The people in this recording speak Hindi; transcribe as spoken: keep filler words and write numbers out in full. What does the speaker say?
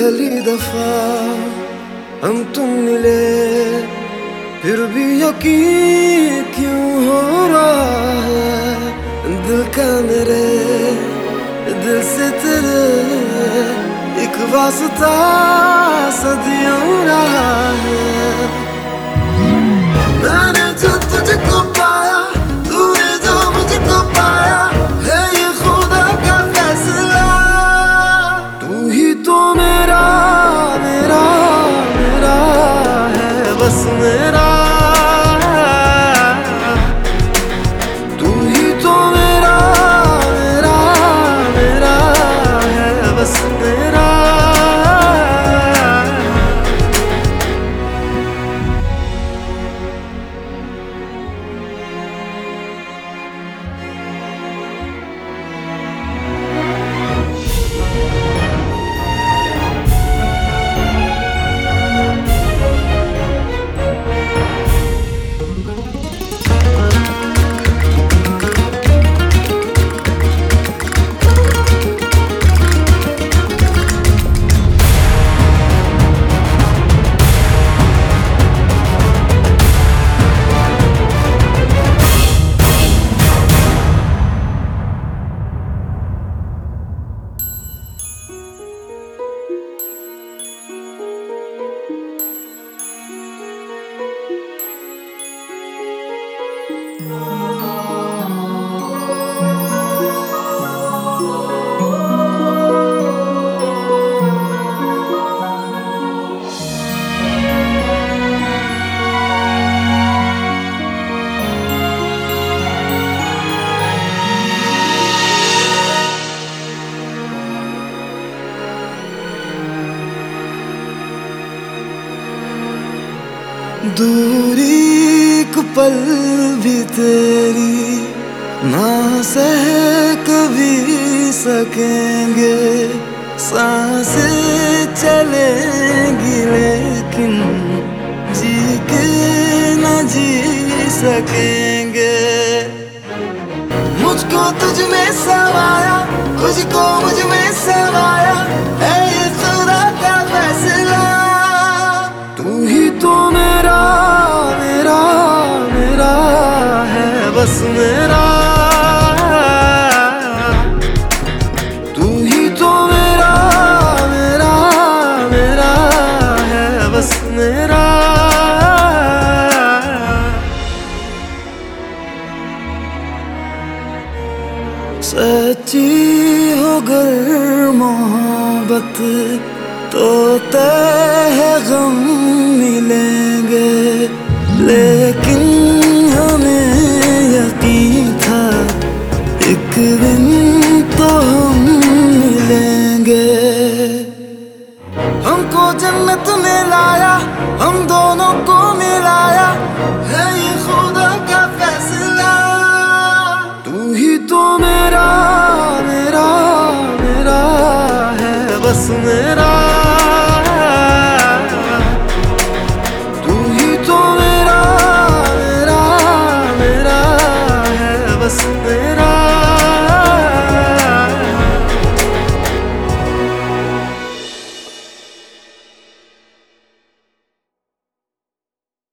पहली दफा हम तुम मिले, फिर भी यकीन क्यों हो रहा है दिल का मेरे दिल से तेरे एक वास्ता सदियों रहा है। मैंने जो तुझको पाया, तूने जो मुझको पाया, है ये खुदा का फैसला। तू ही तो मेरा मेरा मेरा है बस मेरा, तू ही तो मेरा मेरा मेरा है बस मेरा। दूरी को पल भी तेरी ना सह कभी सकेंगे, सांसें चलेंगी लेकिन जी के न जी सकेंगे। मुझको तुझ में समाया, तुझको मुझ में समाया, है ये खुदा का फैसला। तू ही तो मेरा मेरा मेरा है बस मेरा, तू ही तो मेरा मेरा मेरा है बस मेरा। सच्ची हो गर मोहब्बत तो तय है गम मिलेंगे, लेकिन हमें यकीन था एक दिन तो हम मिलेंगे। हमको जन्नत में लाया, हम दोनों को मिलाया, है ये खुदा का फैसला। तू ही तो मेरा मेरा मेरा है बस मेरा, तू ही तो मेरा मेरा मेरा है बस मेरा।